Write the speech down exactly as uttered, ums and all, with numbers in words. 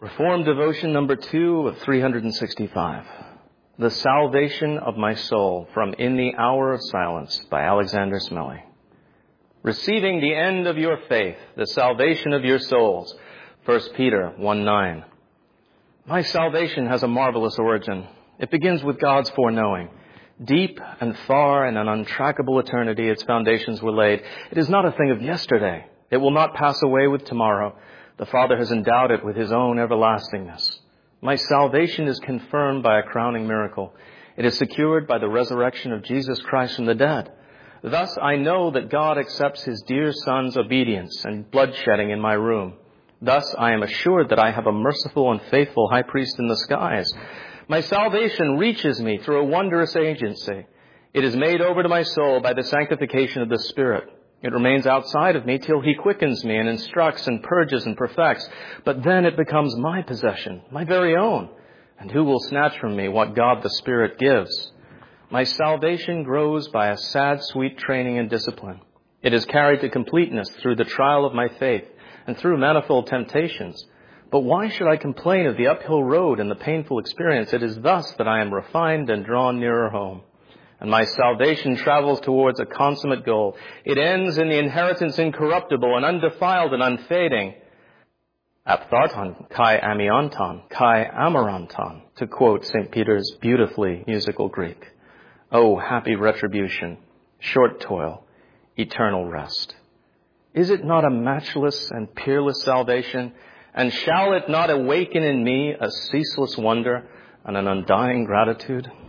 Reformed Devotion number two of three hundred sixty-five. The Salvation of My Soul, from In the Hour of Silence by Alexander Smelly. Receiving the end of your faith, the salvation of your souls. First Peter one nine. My salvation has a marvelous origin. It begins with God's foreknowing. Deep and far in an untrackable eternity, its foundations were laid. It is not a thing of yesterday. It will not pass away with tomorrow. The Father has endowed it with His own everlastingness. My salvation is confirmed by a crowning miracle. It is secured by the resurrection of Jesus Christ from the dead. Thus I know that God accepts His dear Son's obedience and bloodshedding in my room. Thus I am assured that I have a merciful and faithful high priest in the skies. My salvation reaches me through a wondrous agency. It is made over to my soul by the sanctification of the Spirit. It remains outside of me till He quickens me and instructs and purges and perfects. But then it becomes my possession, my very own. And who will snatch from me what God the Spirit gives? My salvation grows by a sad, sweet training and discipline. It is carried to completeness through the trial of my faith and through manifold temptations. But why should I complain of the uphill road and the painful experience? It is thus that I am refined and drawn nearer home. And my salvation travels towards a consummate goal. It ends in the inheritance incorruptible and undefiled and unfading. Aphtharton kai amianton, kai amaranton, to quote Saint Peter's beautifully musical Greek. Oh, happy retribution, short toil, eternal rest. Is it not a matchless and peerless salvation? And shall it not awaken in me a ceaseless wonder and an undying gratitude?